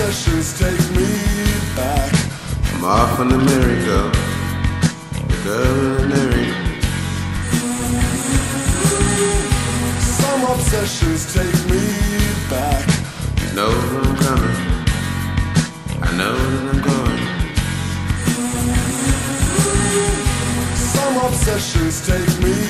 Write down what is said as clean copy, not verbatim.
obsessions take me back. I'm off on the merry-go, the girl in the merry. Some obsessions take me back. You know where I'm coming, I know that I'm going. Some obsessions take me